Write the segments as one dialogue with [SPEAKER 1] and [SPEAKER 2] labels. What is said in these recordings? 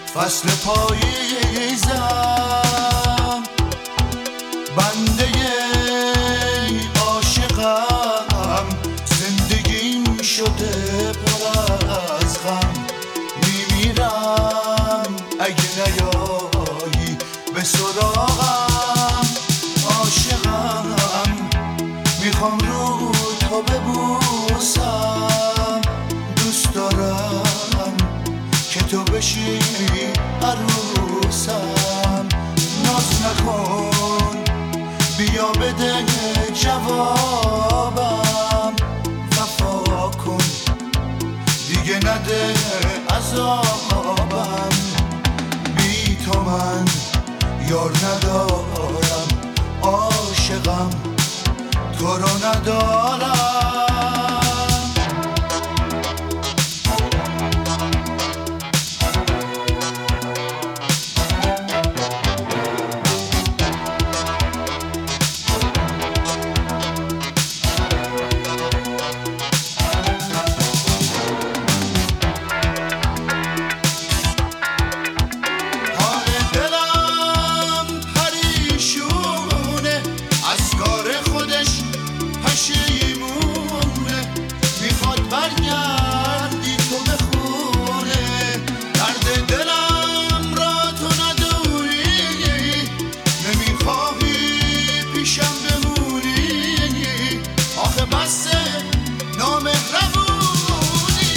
[SPEAKER 1] فصل پاییزم، بنده عاشقم، زندگیم شده پر از غم. میمیرم اگه نیایی به سراغم. عاشقم، میخوام رو تو ببوسم. دوست دارم که تو بشی عروسم. ناز نکن، بیا بده جوابم. وفا کن، دیگه نده عذابم. بی تو من یار ندارم، عاشقم تو رو ندارم. برگردی تو به خونه، درد دلم را تو نداری، نمیخواهی پیشم بمونی. آخه بسه نامهربونی.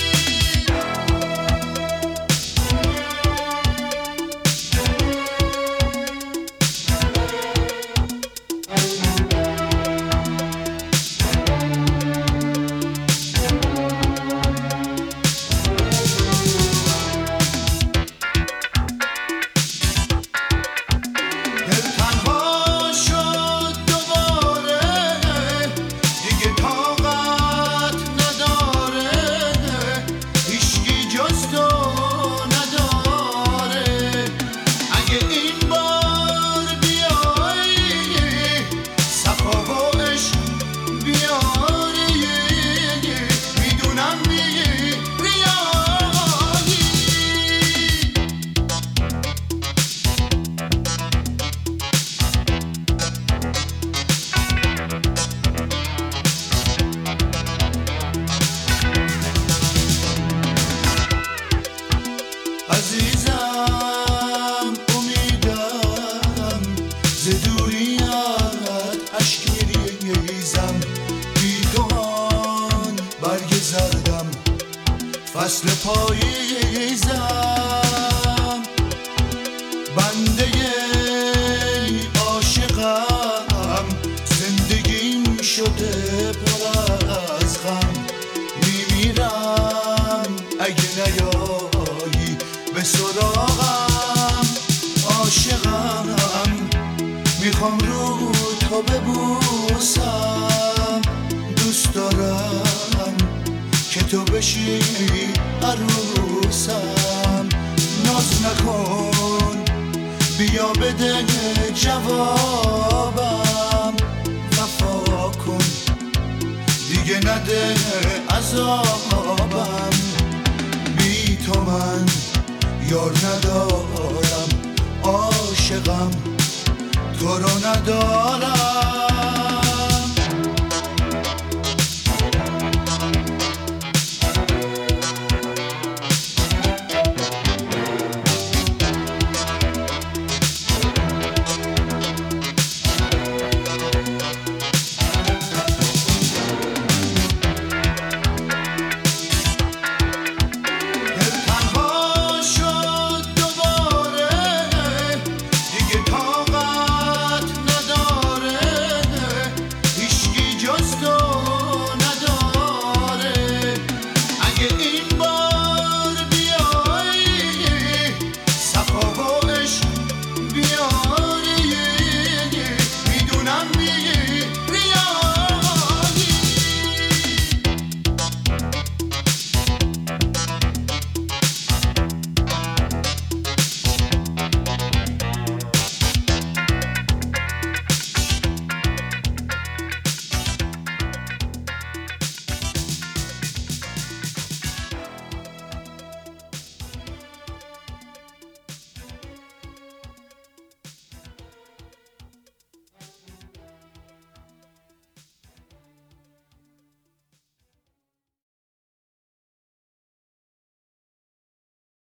[SPEAKER 1] عزیزم امیدم ز دوریت اشک میریزم. بی توان برگ زردم، فصل پاییزم، بنده عاشقم، زندگیم شده پر از غم. میمیرم اگه نیایی به سراغم. عاشقم، میخوام رو تو ببوسم. دوست دارم که تو بشی عروسم. ناز نکن، بیا بده جوابم. وفا کن، دیگه نده عذابم. بی تو من یار ندارم، عاشقم تو رو ندارم.